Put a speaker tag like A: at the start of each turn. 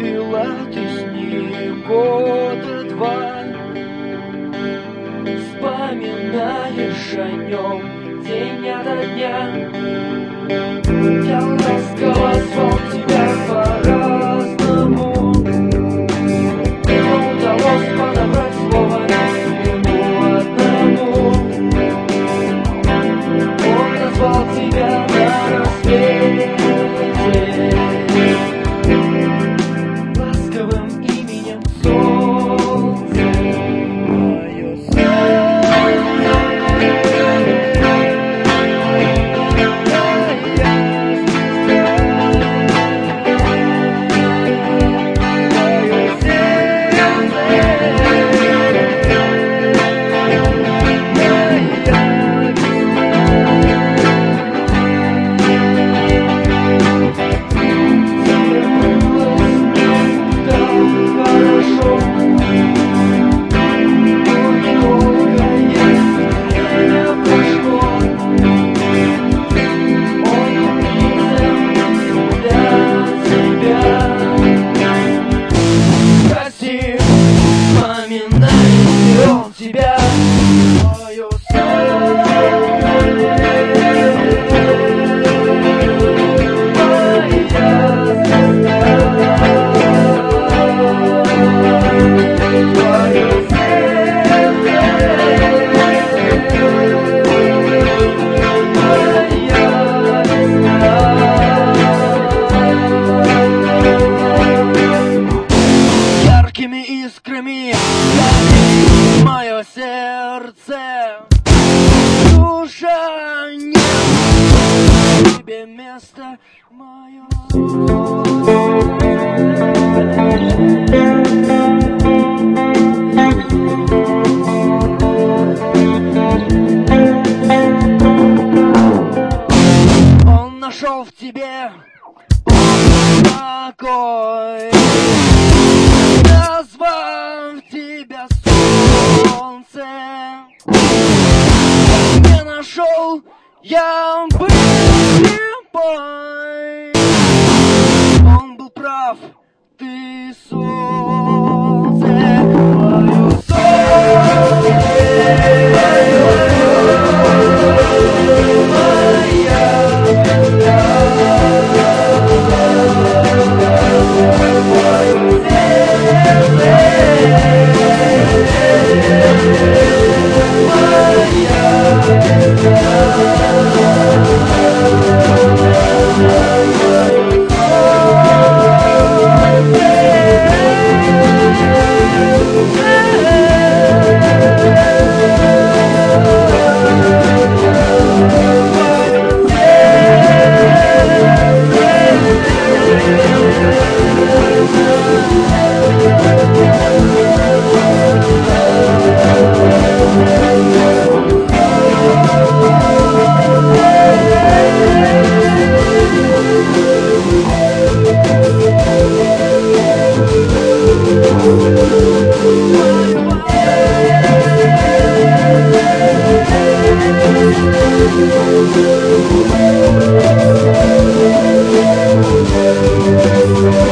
A: провела ты с ним года два. Вспоминаешь о нем день ото дня. Я ласково звал тебя по-разному, но удалось подобрать слово ему одному. Он назвал тебя на рассвете ласковым именем солнце. Мое тебя, мое яркими искрами горит мое сердце. Душа, нет тебе места, мое. Он нашел в тебе покой, назвав тебя солнце. Не нашел, я был слепой. Он был прав, ты солнце, мое солнце,
B: We'll be right back.